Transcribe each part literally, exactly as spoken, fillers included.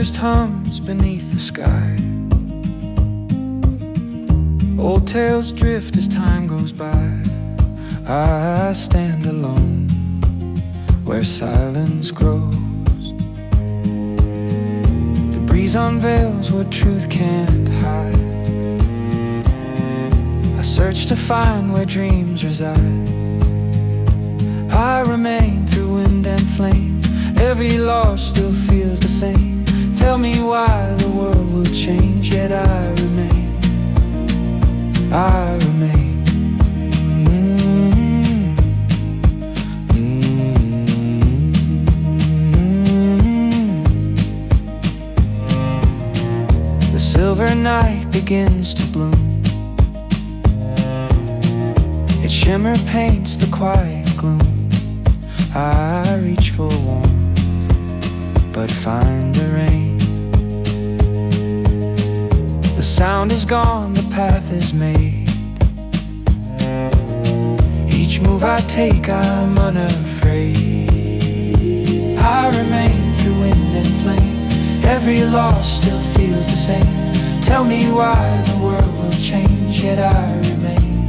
tempest hums beneath the sky. Old tales drift as time goes by. I stand alone where silence grows. The breeze unveils what truth can't hide. I search to find where dreams reside. I remain through wind and flame. Every loss still feels the same. Tell me why the world will change, yet I remain. I remain. Mm-hmm. Mm-hmm. The silver night begins to bloom. Its shimmer paints the quiet gloom. I reach for warmth, but find the rain. The sound is gone, the path is made. Each move I take, I'm unafraid. I remain through wind and flame. Every loss still feels the same. Tell me why the world will change, yet I remain.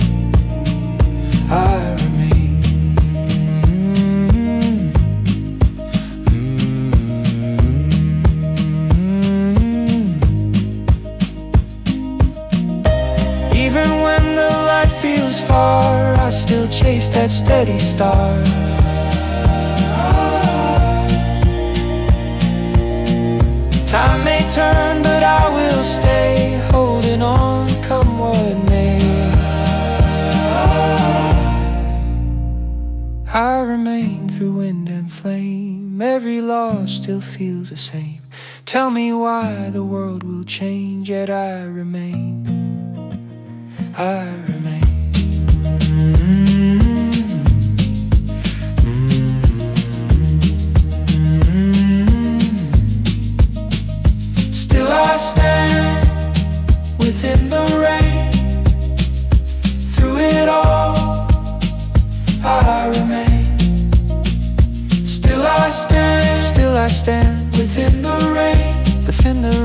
I remain. Even when the light feels far, I still chase that steady star. Time may turn, but I will stay, holding on, come what may. I remain through wind and flame. Every loss still feels the same. Tell me why the world will change, yet I remain. I remain. Still I stand within the rain. Through it all, I remain. Still I stand, still I stand within the rain, within the rain.